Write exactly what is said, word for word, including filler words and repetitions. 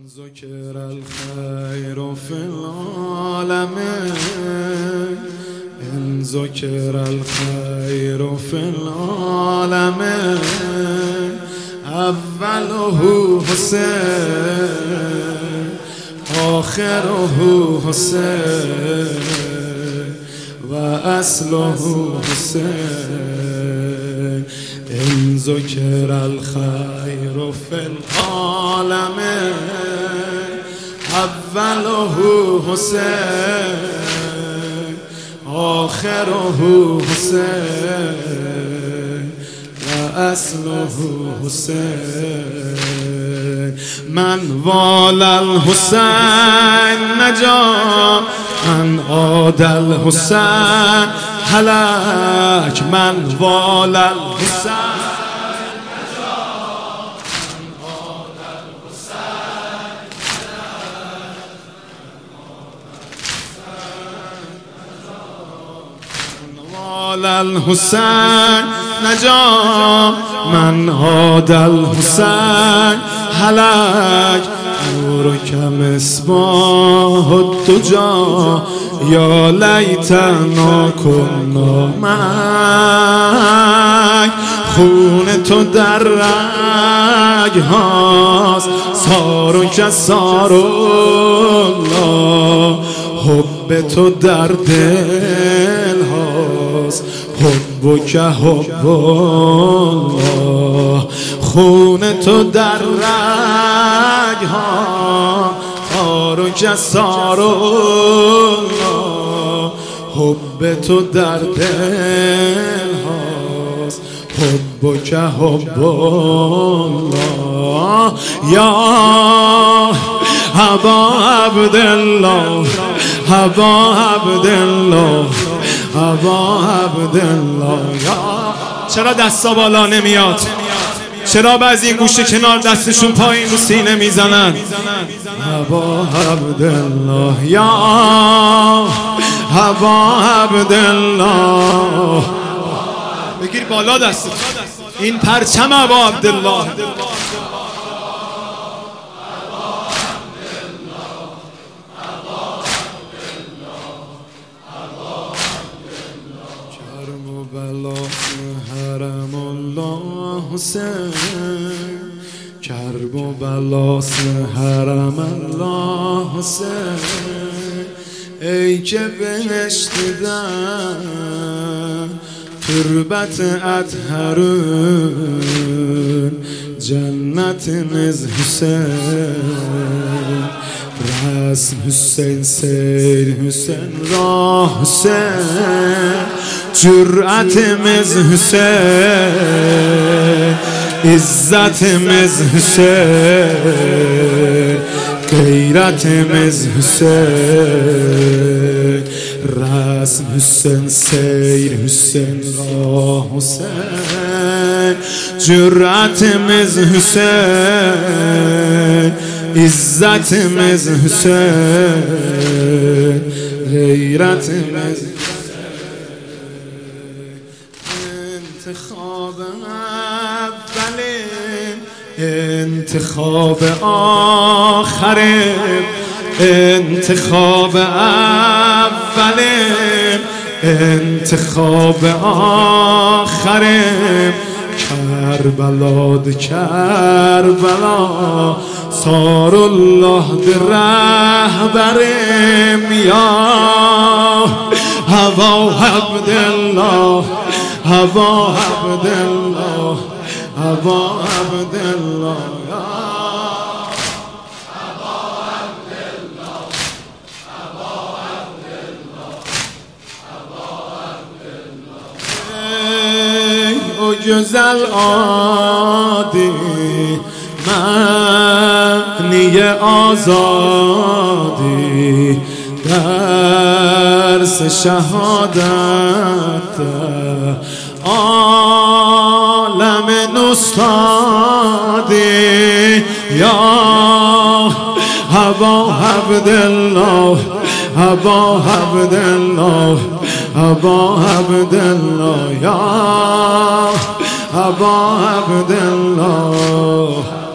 ذكر الخير في العالمين إن ذكر الخير في العالمين أوله حسين آخره حسين وأصله حسين إن ذكر الخير في العالمين أوله حسين آخره حسين وأصله حسين من والى الحسين نجا من عاد الحسين هلك من والى الحسين الحسين نجا من عاد الحسين هلك نورك مصباح الدجى يا ليتنا كنا معك خون تو در رگ هاست سارو که سارالله حب تو در دل هاست حب که حب الله خون تو در رگ ها سارو که سارالله حب تو در دل هاست حب که حب الله یا ابا عبدالله ابا عبدالله ابا عبدالله. چرا دستا بالا نمیاد؟ چرا بعضی این گوشه کنار دستشون پایین رو سینه میزنن؟ ابا عبدالله یا ابا عبدالله. بگیر بالا دست این پرچم ابا عبدالله. حرم الله حسین کرب و بلاس حرم الله حسین ای که بهشت دیدن تربت اطهرون جنت نز حسین رسم حسین سیر حسین راه حسین جرأت مز حسین عزت مز حسین غیرت مز حسین رسم حسین سیر حسین راه حسین جرأت مز حسین عزت مز حسین غیرت مز انتخاب اولین انتخاب آخرین انتخاب اولین انتخاب آخرین کربلا ده کربلا صار الله ده رهبریم یا ابا عبدالله ابا عبدالله ابا عبدالله یا ابا عبدالله ابا عبدالله ابا عبدالله ای او گزل عادی معنی آزادی درس شهادت عالم نستادی یا ابا عبدالله ابا عبدالله ابا عبدالله یا ابا عبدالله.